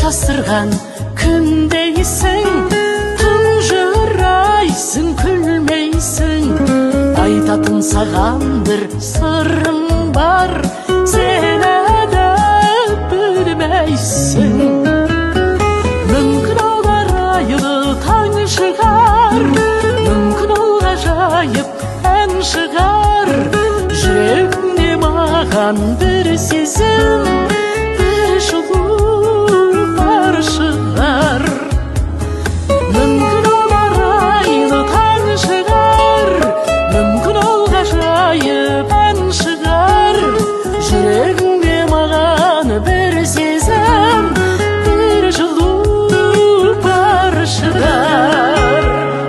жасырған күндейсің, тұнжырайсың, күлмейсің. Айтатын саған бір сырым бар, сен әлі білмейсің. Мүмкін ол арайлы таң шығар, мүмкін ол ғажайып ән шығар. Жүрегімде маған бір сезім, бір жылу бар шығар. Мүмкін ол арайлы таң шығар, мүмкін ол ғажайып ән шығар. Жүрегімде маған бір сезім, бір жылу бар шығар.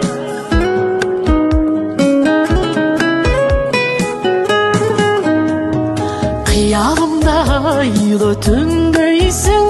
Қиялымда айлы түндейсің,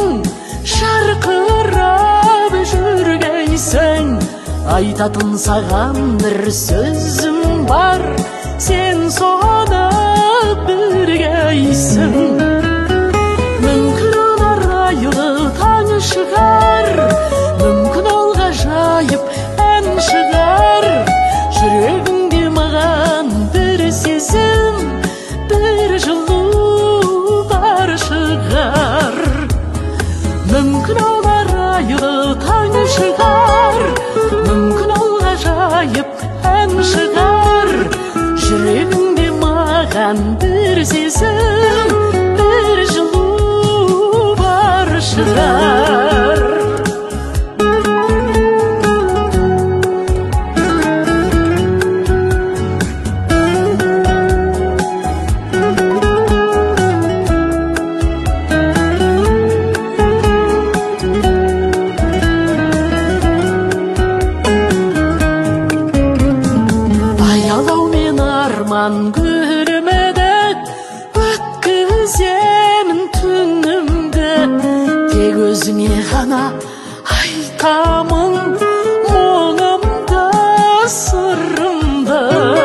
шарқырап жүргейсің. Айтатын саған бір сөзім бар, сен соны білгейсің. Мүмкін ол арайлы таң шығар, мүмкін ол ғажайып ән шығар. Жүрегіңде маған бір сезім, бір жылу бар шығар. Мүмкін ол арайлы таң шығар, мүмкін ол ғажайып ән шығар. Жүрегіңде маған бір сезім, бір жылу бар шығар. Аялаумен арман күрмедік, өткіземін түнімді. Тек өзіңе ғана айтамын мұңымды, сырымды.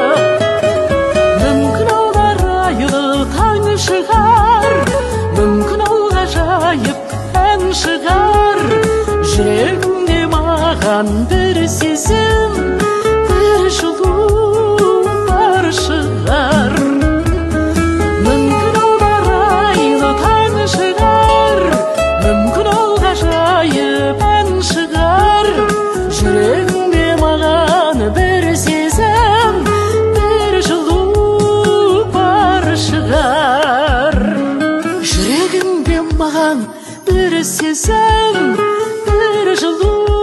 Мүмкін ол арайлы таң шығар, мүмкін ол ғажайып ән шығар. Жүрегімде маған бір сезім, бір жылу бар шығар. Мүмкін ол арайлы таң шығар, мүмкін ол ғажайып ән шығар. Жүрегімде маған бір сезім, бір жылу бар шығар. Жүрегімде маған бір сезім, бір жылу